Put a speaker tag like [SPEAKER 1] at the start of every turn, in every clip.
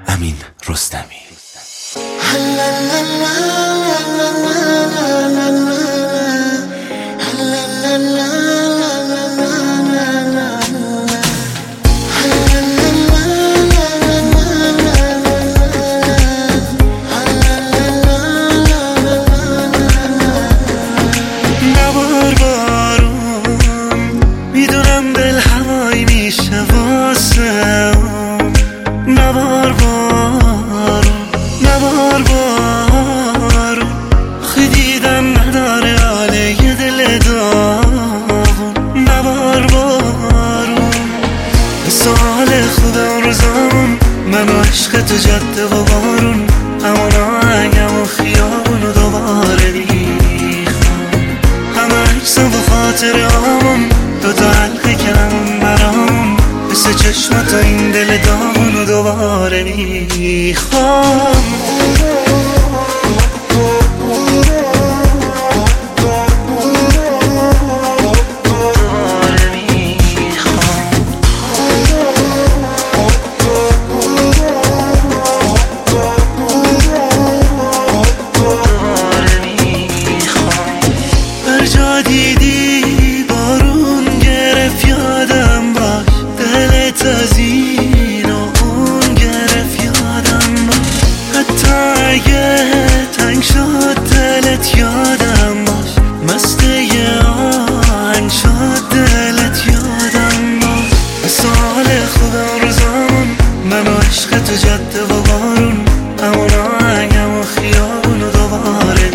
[SPEAKER 1] امین رستمی.
[SPEAKER 2] نبار بارون میدونم دل هوایی میشه واسه نبار بارون خی دیدم نداره حاله یه دل داغون. نبار بارون سال خوب اون روزامون من و عشق تو جاده و بارون همون آهنگم و خیابون و دوباره میخوام همه عکسم و خاطرهامون دوتا حلقه کردم برام مثل چشمات این دل داغون و دوباره میخوام. جا دیدی بارون گرفت یادم باش دلت از این و اون گرفت یادم باش حتی اگه تنگ شد دلت یادم باش مست یه آهنگ شد دلت یادم باش. مثال خوب اون روزامون من و عشق تو جاده و بارون همون آهنگم و خیابون و دوباره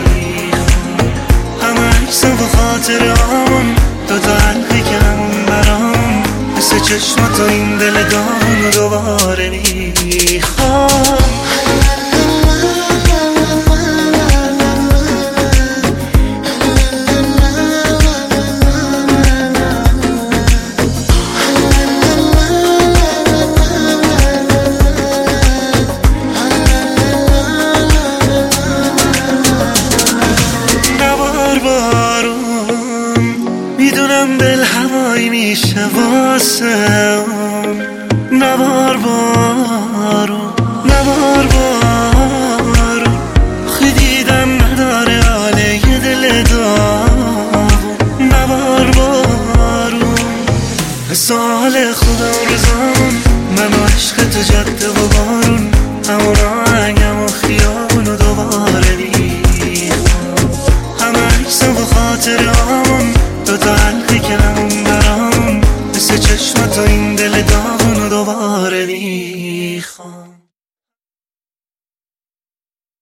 [SPEAKER 2] خاطرهامون دوتا حلقه کردم برام مثل چشمات و این دل داغون و دوباره میخوام. میدونم دل هوایی میشه واسه نبار بارون خی دیدم نداره حاله یه دل داغون. نبار بارون سال خوب اون روزامون من و عشق تو جاده و بارون همون آهنگم و خیابون و دوباره میخوام همه عکسم و خاطرهامون دوتا حلقه کردم برام مثل چشمات و این دل داغون و دوباره میخوام.